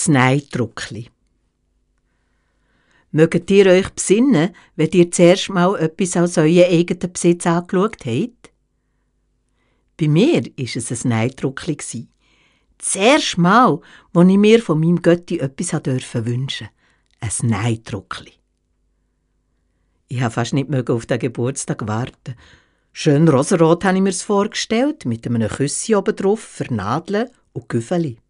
Das Neidruckli. Mögt ihr euch besinnen, wenn ihr zuerst mal etwas aus euren eigenen Besitz angeschaut habt? Bei mir war es ein Neidruckli. Das erste Mal, als ich mir von meinem Götti etwas wünschen durfte. Ein Neidruckli. Ich konnte fast nicht auf den Geburtstag warten. Schön rosarot habe ich mir's vorgestellt, mit einem Küsschen oben drauf für Nadeln und Güffeli.